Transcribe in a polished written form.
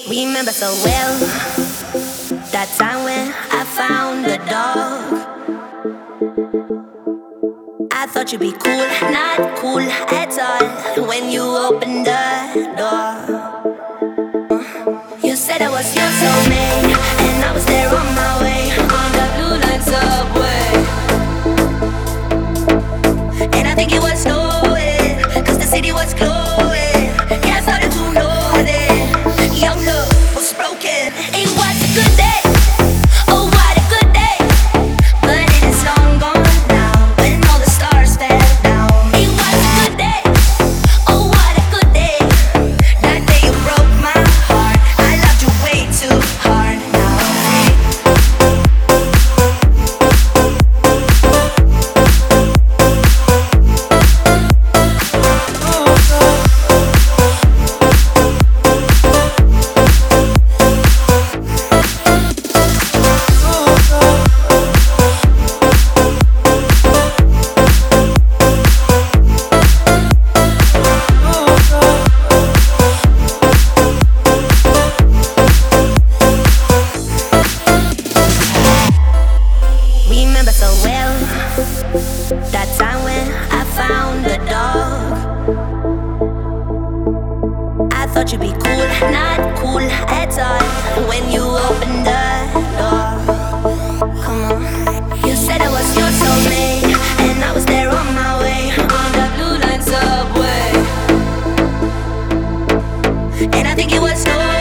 Remember so well that time when I found the dog. I thought you'd be cool, not cool at all when you opened the door. You said I was your soulmate, and I was there on my way on the blue line subway. And I think it was snowing, 'cause the city was glowing. Yeah, I started to know that young love was broken. It was a good day, oh what a good day, but it is long gone now when all the stars fell down. It was a good day, oh what a good day, that day you broke my heart. I loved you way too hard now. Remember so well that time when I found the dog. I thought you'd be cool, not cool at all when you opened the door. Come on. You said I was your soulmate, and I was there on my way on the blue line subway. And I think it was no